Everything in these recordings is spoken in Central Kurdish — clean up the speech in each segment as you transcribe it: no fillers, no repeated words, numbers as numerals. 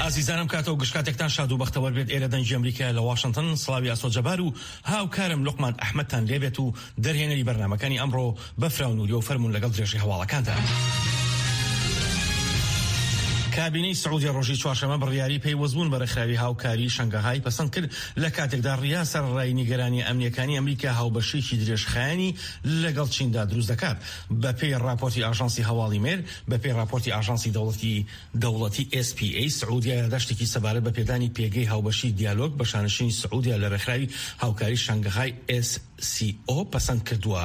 ئازیزانم کاتەوە گشتاتێکتان شاد و بەختەوەر بێت ئێرە دەنگی ئەمریکا لە واشنگتن. سڵاوی ئاسۆجەبار و هاوکارم لوقمان ئەحمەدتان لێبێت و دەرهێنەری بەرنامەکانی ئەمڕۆ بەفراونوری و فەرمون لەگەڵ درێژی هەواڵەکاندا. کابینەی سعودی ڕۆژی چوارشەمە بڕیاری پەیوەستبوون بە ڕێکخراوی هاوکاری شەنگەهای پەسەند کرد لە کاتێکدا ڕیاسە ڕای نیگەرانی ئەمنیەکانی ئەمریکا هاوبەشێکی درێژخایەنی لەگەڵ چیندا دروست دەکات. بەپێی راپۆرتی ئاژانسی هەواڵی مێر، بەپێی راپۆرتی ئاژانسی دەوڵەتی SPA، سعودیا دەشتێکی سەبارەت بە پێدانی پێگەی هاوبەشی دیالۆگ بە شانشینی سعودیا لە ڕێکخراوی هاوکاری شەنگەهای SCO پەسەند کردووە.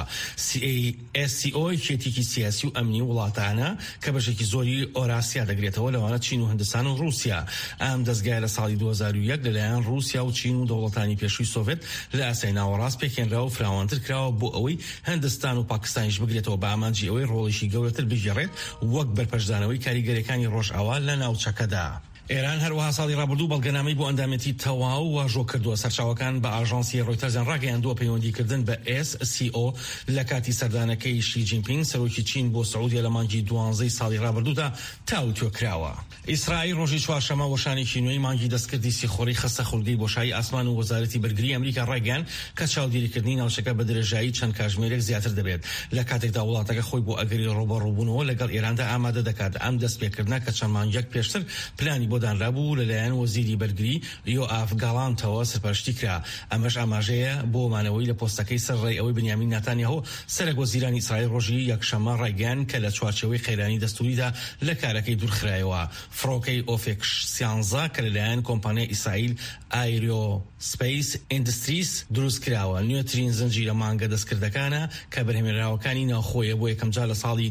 SCO کێتێکی سیاسی و ئەمنی وڵاتانە کە بەشێکی زۆری ئۆراسیا دەگرێتەوە لەوانە چین و هندستان و رووسیا. ئەم دەستگای لە ساڵی 2001 لەلایەن رووسیا و چین و دەوڵەتانی پێشووی سۆڤێت لە ئاسیای ناوەڕاست پێکێنراوە و فراوانتر کراوە بۆ ئەوەی هندستان و پاکستانیش بگرێتەوە بە ئامانجی ئەوەی ڕۆڵێکی گەورەتر بژێڕێت وەک بەرپەرشدانەوەی کاریگەریەکانی ڕۆژئاوا لە ناوچەکەدا. ئێران هەروەها ساڵی ڕابردوو بەڵگەنامەی بۆ ئەندامەتی تەواو واژۆ کردووە. سەرچاوەکان بە ئاژانسی ڕۆیتەرزیان ڕاگەیاندووە پەیوەندیکردن بە SCO لە کاتی سەردانەکەی شی جینپینگ سەرۆکی چین بۆ سعودیا لە مانگی 12 ساڵی ڕابردوودا تاوتوێ کراوە. ئیسرائیل ڕۆژی چوارشەمە وەشانێکی نوێی مانگی دەستکردی سیخۆڕی خستە خولگەی بۆشایی ئاسمان و وەزارەتی بەرگری ئەمریکا ڕایگەیاند کە چاودێریکردنی ناوچەکە بە درێژایی چەند کاتژمێرێک زیاتر دەبێت لە کاتێکدا وڵاتەکە خۆی بۆ ئەگەری ڕۆبەڕووبوونەوە لەگەڵ ئێراندا ئامادە دەکات. ئەم دەستپێکردنە کە چەند مانگێک پێشتر پلانی بۆ دانرابوو لەلایەن وەزیری بەرگری یۆئاف گاڵانتەوە سەرپەرشتی کرا. ئەمەش ئاماژەیە بۆ مانەوەی لە پۆستەکەی سەرڕێی ئەوەی بنیامین ناتانیاهو سەرۆک وەزیرانی ئیسرائیل ڕۆژی یەکشەمە ڕایگەیاند کە لە چوارچێوەی خێرانی دەستوریدا لە کارەکەی دوورخرایەوە. فڕۆکەی ئۆفێک 13 کە لەلایەن کۆمپانیای ئیسرائیل ئایرۆسپەیس ئیندستریس دروست کراوە. نوێترین زنجیرە مانگە دەستکردەکانە کە بەرهەمهێنراوەکانی ناوخۆیە بۆ یەکەم جار لە ساڵی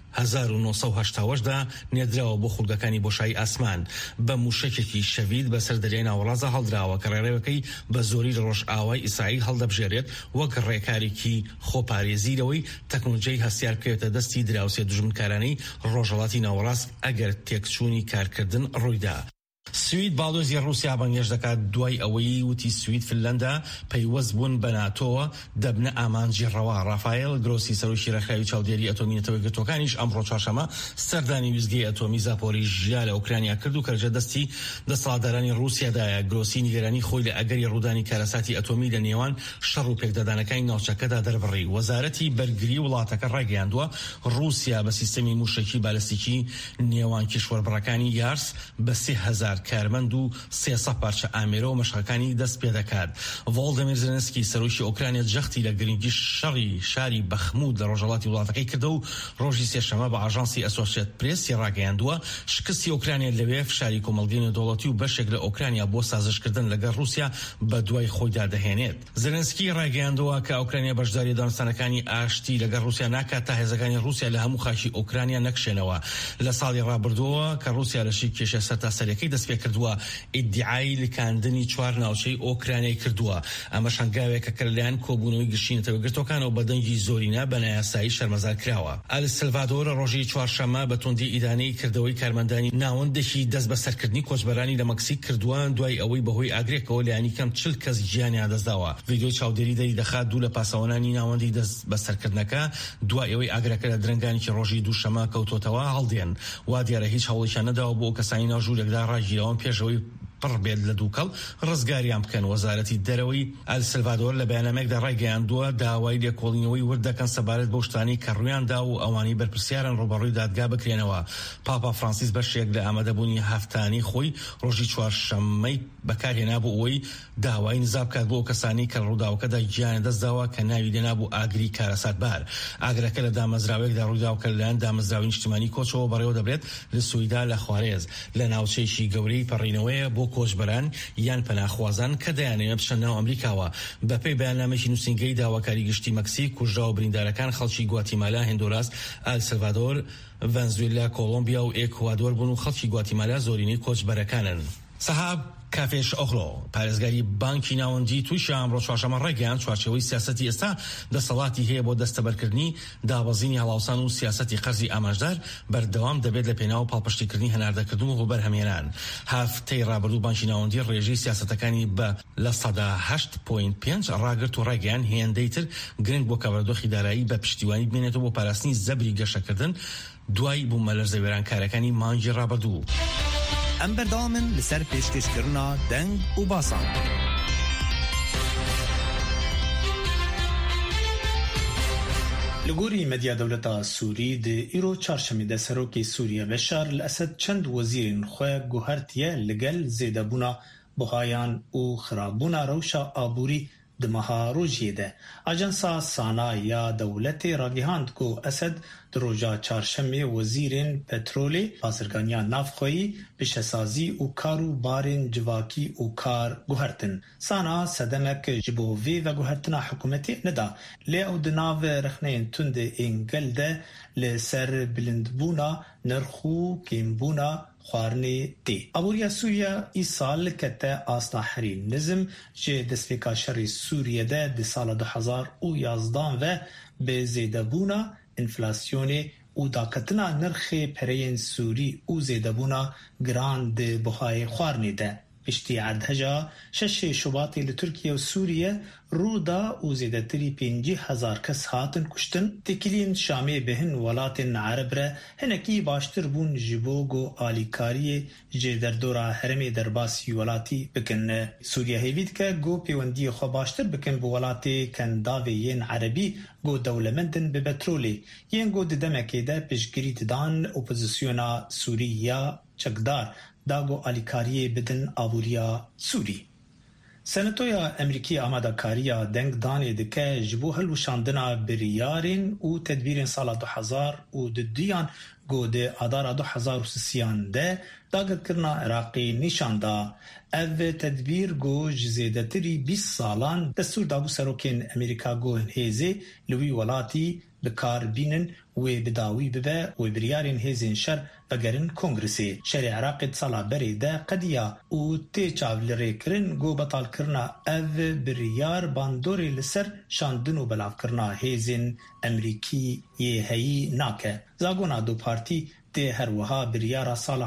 1980دا نێردراوە بۆ خولگەکانی بۆشایی ئاسمان. بە موشکێکی شەوید بەسەر دەریای ناوەڕاستدا هەڵدراوە کە ڕێڕەوەکەی بە زۆری لە ڕۆژ ئاوای ئیسرائیل هەڵدەبژێرێت وەک ڕێکارێکی خۆپارێزیرەوەی تەکنۆلۆژیای هەستیار بکەوێتە دەستی دراوسێ دژمنکارانەی ڕۆژهەڵاتی ناوەڕاست ئەگەر تێکچوونی کارکردن ڕوویدا. سوید باڵۆزی رووسیا بەنگێش دەکات دوای ئەوەی وتی سوید فنلەندا پەیوەست بوون بە ناتۆوە دەبنە ئامانجی ڕەوا. ڕافایل گرۆسی سەرۆکی ڕێکخراوی چاودێری ئەتۆمی نەتەوەی گرتوەکانیش ئەمڕۆ چوارشەمە سەردانی ویزگەی ئەتۆمی زاپۆریژیا لە ئوکرانیا کرد و کە لەجێ دەستی دەسەڵاتدارانی رووسیادایە. گرۆسی نیگەرانی خۆی لە ئەگەری ڕوودانی کارەساتی ئەتۆمی لە نێوان شەڕ و پێکدادانەکانی ناوچەکەدا دەربڕی. وەزارەتی بەرگری وڵاتەکە ڕایگەیاندووە رووسیا بە سیستەمی موشکی بالەستیکی نێوان کیشوەربڕەکانی یارس بە 30,000 کارمەند و 300 پارچە ئامێرە و مەشقەکانی دەست پێ دەکات. ڤۆڵدەمیر زێلێنسکی سەرۆکی ئوکرانیا جەختی لە گرنگی شەڕی شاری بەخمود لە ڕۆژهەڵاتی وڵاتەکەی کردە و ڕۆژی سێشەمە بە ئاژانسی ئەسۆسیێتد پرێسی ڕاگەیاندووە شکستی ئوکرانیا لەوێ فشاری کۆمەڵگەی نێودەوڵەتی و بەشێک لە ئوکرانیا بۆ سازشکردن لەگەڵ رووسیا بە دوای خۆیدا دەهێنێت. زێلێنسکی ڕاگەیاندووە کە ئوکرانیا بەشداری دانوستانەکانی ئاشتی لەگەڵ رووسیا ناکات تا هێزەکانی رووسیا لە هەموو خاکی ئوکرانیا نەکشێنەوە. لە ساڵی ڕابردووە کە رووسیا لەشی کێشە سەرتاسەریەکەی دەست پێ کردووە ئیدعای لکاندنی 4 ناوچەی ئۆکرانیای کردووە. ئەمە شەنگاوێکە کە لەلایەن کۆبوونەوەی گشتینەتەوە گرتوەکانەوە بە دەنگی زۆرینە بە نایاسایی شەرمەزار کراوە. ئەل سلڤادۆر ڕۆژی چوارشەمە بە توندی ئیدانەی کردەوەی کارمەندانی ناوەندێکی دەست بە سەرکردنی کۆچبەرانی لە مەکسیک کردووە دوای ئەوەی بەهۆی ئاگرێکەوە لایەنی کەم 40 کەس گیانیان دەستداوە. ڤیدیۆی چاودێری دەخات دوو لە پاسەوانانی ناوەندی دەست بە سەرکردنەکە دوای ئەوەی ئاگرەکە لە درنگانێکی ڕۆژی دووشەمە کەوتۆتەوە هەڵدێن. وا دیارە هیچ هەوڵێکیان نەداوە بۆ کەسانی ناوژوورێکدا ڕاگیرەوە پێشەوەی پڕ بێت لە دووکەڵ ڕزگاریان بکەن. وەزارەتی دەرەوەی ئەل سلڤادۆر لە بەیانامەیەکدا ڕایگەیاندووە داوای لێکۆڵینەوەی وردەکەن سەبارەت بە شتانی کە ڕوویاندا و ئەوانی بەرپرسیارن ڕوبەڕووی دادگا بکرێنەوە. پاپا فرانسیس بەشێک لە ئامادەبوونی هەفتانەی خۆی ڕۆژی چوارشەممەی بەکارهێنا بۆ ئەوەی داوای نزا بکات بۆ کەسانی کە ڕووداوەکەدا گیان دەستداوە کە ناوی لێنابوو ئاگری کارەساتبار. ئاگرەکە لە دامەزراوەیەکدا ڕووداو کە لەلایەن دامەزراوی نیشتیمانی کۆچەوە بەڕێوە دەبرێت لە سویدا لە خوارێز لە ناوچەیەکی گەورەی پەڕینەوەیە بۆ کۆچبەران یان پەناخوازان کە دەیانەوێت بچنە ناو ئەمریکاوە. بەپێی بەیاننامەیەکی نووسینگەی داواکاری گشتی مەکسیک کوژرا و بریندارەکان خەڵکی گواتیمالا، هندوراس، ئەل سلڤادۆر، ڤەنزوێلا، کۆڵۆمبیا و ئێکوادۆر بوون و خەڵکی گواتیمالا زۆرینەی کۆچبەرەکانن. سەحاب کافێش ئۆخلۆ پارێزگاری بانکی ناوەندی تووشە ئەمڕۆ چوارشەمە ڕێگەیاند چوارچێوەی سیاسەتی ئێستا دەسەڵاتی هەیە بۆ دەستەبەرکردنی دابەزینی هەڵاوسان و سیاسەتی قەرزی ئاماژدار بەردەوام دەبێت لە پێناو پاڵپشتیکردنی هەناردەکردن و بەرهەمهێنان. هەفتەی ڕابردوو بانکی ناوەندی ڕێژەی سیاسەتەکانی بە لە 8.5 ڕاگرت و ڕێگەیان هێندەی تر گرنگ بۆ کەبەردۆخی دارایی بە پشتیوانی بمێنێتەوە بۆ پاراستنی زەبری گەشەکردن دوای بوومەلەرزە وێرانکارەکانی مانگی ڕابردوو. ام بردامن لسر پیشکش کرنا دنگ و باسان. لگوری مدیا دولتا سوری ده ایرو چارشمی ده سروکی سوریه بشار الاسد چند وزیرین خواه گوهرتیه لگل زیده بونا بخایان و خرابونا روشا آبوری دمها روجیه ده. اجنسا سانا یا دولت راگیهاند کو اسد دروجا چارشمی وزیرین پترولی بازرگانیان نافخویی بشسازی و کارو بارین جواکی و کار گوهرتن. سانا صدمک جبووی و گوهرتنا حکومتی ندا. لی او دناو رخنین تند انگل ده لسر بلندبونا نرخو کیمبونا خوارنی دی. ابوریا سوریا ای سال کته آسنا حری نظم جه دسفیکا شری سوریه ده سال 2011 و به زیده بونا انفلاسیونی او داکتنا نرخ پرین سوری او زیده بونا گراند بخای خوارنی ده. پشتی عدهجا 6 شباطی لترکیه و سوریه رودا و زیدتری 50,000 کس هاتن کشتن تکلین شامی بهن ولاتن عرب را هنکی باشتر بون جبوگو آلیکاری جدر دورا هرمی درباسی ولاتی بکن. سوریه هیوید که گو پیوندی خو باشتر بکن بو ولاتی کنداوی ین عربی گو دولمندن به پترولی ین گو ددمکی ده پشگری دان اپوزیسیونا سوریه چکدار داگو آلیکاری بدن آبوریا سوری. سنتویا امریکی آمادکاریا دنگ دانه دکه جبو هلوشاندنا بریارین و تدبیرین سال 2002 گو ده آدار 2003 ده داگت کرنا عراقی نشانده. او تدبیر گو جزیده تری 20 سالان دستور دابو سروکین امریکا گو هنهیزه لوی ولاتی بکار بینن و بداوی ببه و بریارین هیزین شر وگرن کنگرسی. شر عراق سالا بری ده قدیا و تی چاولی کرن گو بطال کرنا او بریار باندوری لسر شاندن و بلاف کرنا هیزین امریکی یه هی ناکه. زاگونا دو پارتی ده هر وها بریارا سال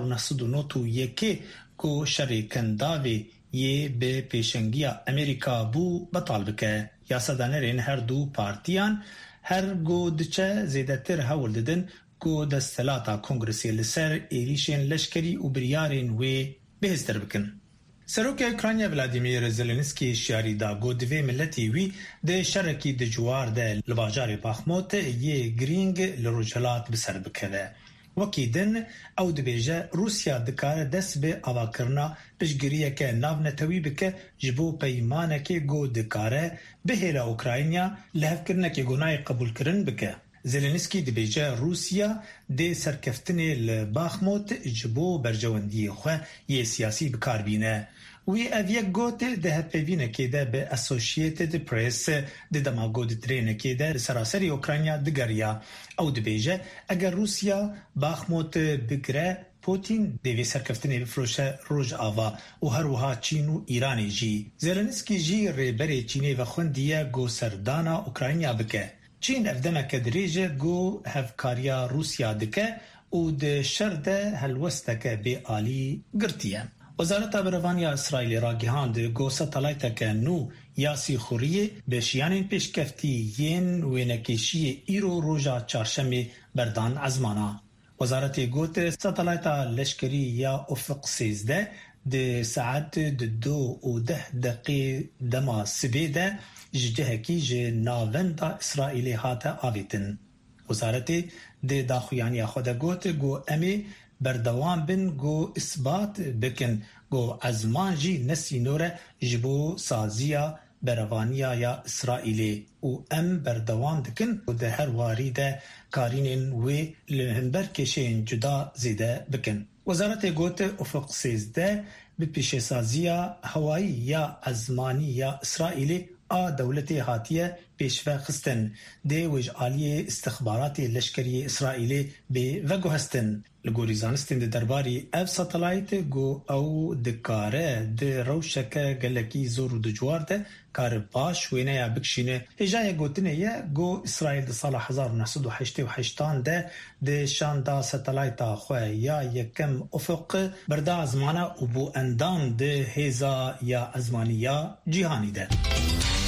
1991 گو شر کنداوی یه به پیشنگی امریکا بو بطال بکه. یاسدانرین هر دو پارتیان هر گو دچه زیدتر هول ددن گو دستلاتا کنگرسی لسر ایریشین لشکری و بریارین وی بهزدر بکن. سروک اوکراینیا ولادیمیر زلنسکی شیاری دا گو دوی ملتی وی ده شرکی ده جوار ده لباجار باخموت یه گرینگ لروجلات بسر بکده. وکی دن او دبیجه روسیا دکاره دست به آوا کرنا پشگریه که ناو نتوی بکه جبو پیمانه که گو دکاره به هیلا اوکراینیا لحف کرنه که گناه قبول کرن بکه. زلنسکی دبیجه روسیا ده سرکفتن لباخموت جبو برجواندی خواه یه سیاسی بکار بینه. وی اویک گوت ده پیوینه که ده به اسوشیتد پریس ده دماغود ترینه که ده سراسری اوکراینیا دگریا او دبیجه اگر روسیا باخموت بگره پوتین دوی سرکفتنی بفروشه روژ آوا و هر وها چین و ایرانی جی. زلنسکی جی ریبری چینی و خوندیه گو سردانا اوکراینیا بکه. چین افدمه که دریجه گو هفکاریا روسیا دکه و ده شرده هلوسته به آلی گرتیه. وزارت بروانی اسرائیل را گهاند گو ستالایت که نو یاسی خوریه به شیانین پیشکفتی ین و نکیشی ایرو روژا چارشمی بردان ازمانا. وزارت گوت ستالایت لشکری یا افق 13 ده ساعت 2:10 دما سبیده جهکی جه ناوندا اسرائیلی هاته آویتن. وزارت ده داخویانی خود گوت گو امی بردوام بن گو اثبات بکن گو ازمان جی نسی نوره جبو سازیا بروانیا یا اسرائیلی و ام بردوام دکن و ده هر واری ده کارینین و لهنبر کشین جدا زیده بکن. وزارت گوت افق 13 به پیش سازیا هوایی یا ازمانی یا اسرائیلی دولتی هاتیه پیشوه خستن ده وج آلی استخبارات لشکری اسرائیلی به وگو هستن. لگوری زانستین ده درباری اف ساتلایت گو او دکاره ده روشکه گلکی زور و دجوار ده کار باش وینه یا بکشینه. هجای گوتنه یه گو اسرائیل ده سال 1988 ده شانده ساتلایت خواه یا یکم افق برده ازمانه و بو اندام ده هیزا یا ازمانی یا جیهانی ده.